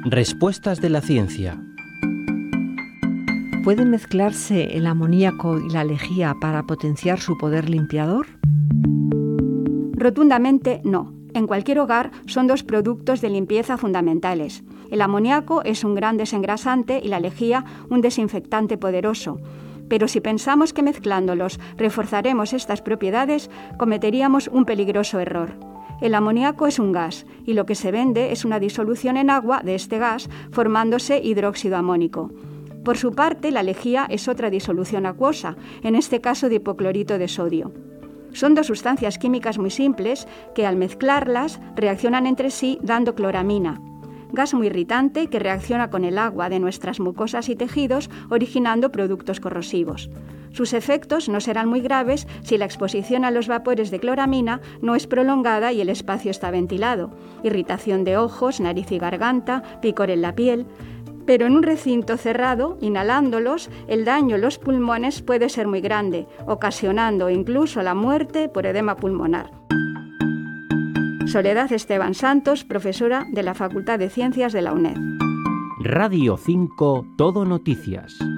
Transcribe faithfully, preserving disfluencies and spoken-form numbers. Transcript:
Respuestas de la ciencia. ¿Puede mezclarse el amoníaco y la lejía para potenciar su poder limpiador? Rotundamente no. En cualquier hogar son dos productos de limpieza fundamentales. El amoníaco es un gran desengrasante y la lejía un desinfectante poderoso. Pero si pensamos que mezclándolos reforzaremos estas propiedades, cometeríamos un peligroso error. El amoníaco es un gas y lo que se vende es una disolución en agua de este gas formándose hidróxido amónico. Por su parte, la lejía es otra disolución acuosa, en este caso de hipoclorito de sodio. Son dos sustancias químicas muy simples que al mezclarlas reaccionan entre sí dando cloramina, gas muy irritante que reacciona con el agua de nuestras mucosas y tejidos originando productos corrosivos. Sus efectos no serán muy graves si la exposición a los vapores de cloramina no es prolongada y el espacio está ventilado. Irritación de ojos, nariz y garganta, picor en la piel. Pero en un recinto cerrado, inhalándolos, el daño en los pulmones puede ser muy grande, ocasionando incluso la muerte por edema pulmonar. Soledad Esteban Santos, profesora de la Facultad de Ciencias de la UNED. Radio cinco, Todo Noticias.